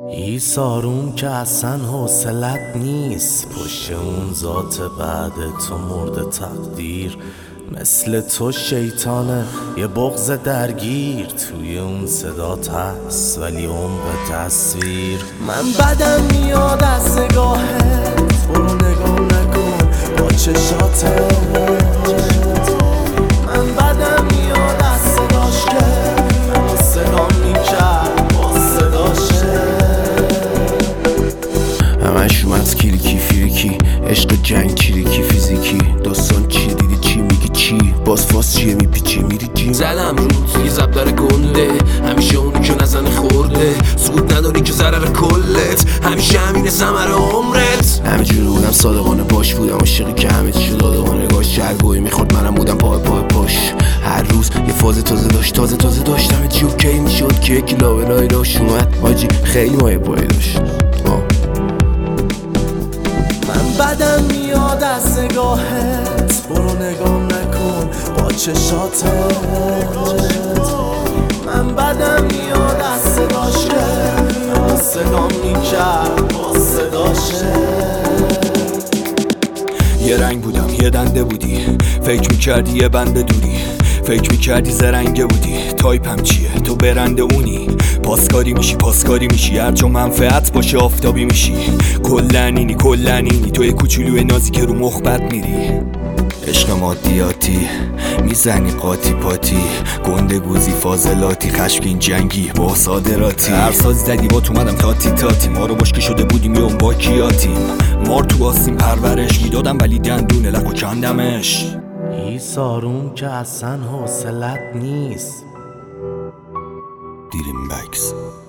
ایساروم که اصلا حوصلت نیست، پشت اون ذات بعد تو مرد تقدیر. مثل تو شیطانه یه بغض درگیر، توی اون صدات هست ولی عمق تصویر. من بدم میاد از نگاهت، برو نگاه نکن با چشاتت. من بدم میاد از صداش که منو صدا میکرد با صداشه. همش اومد کلیکی فیریکی، عشق جنگ چیریکی فیزیکی. داستان چیه دیدی چی میگی چی؟ باز فاس چیه میپیچی میری جیم. زدم روت یه زب داره گنده، همیشه اونی که نزنه خورده. سود نداری که ضرر کلت، همیشه همینه ثمر عمرت. همینجور بودم صادقانه باش بودم، عاشقی که همه چی شد آدمانه. نگاش چرگوی میخورد منم بودم پای پاش. هر روز یه فاز تازه داشت، تازه داشتم چی اوکی میشد که یکی لابلای راش اومد. حاجی خیلی مایه پایی داشت. من بدم میاد از نگاهت، برو نگاه نکن با چشاتت. من بدم میاد از صداش که منو صدا میکرد با صداشه. یه رنگ بودم یه دنده بودی، فکر میکردی یه بند دوری. فکر میکردی زرنگه بودی، تایپم چیه تو برنده اونی. پاسکاری میشی هر جا منفعت باشه آفتابی میشی. کلنینی تو یه کوچولوی نازی که رو مخ بد میری. عشق مادیاتی میزنی قاطی پاتی، گنده گوزی فاضلاتی، خشمگین جنگی با صادراتی. هر ساز زدی با تو اومدم تاتی ما رو بشکه شده بودیم یه اون با کیاتیم. مار تو آسیم پرورش میدادم ولی دندون لق و کندمش. ایساروم که اصلا حوصلت نیست. دیریم بکس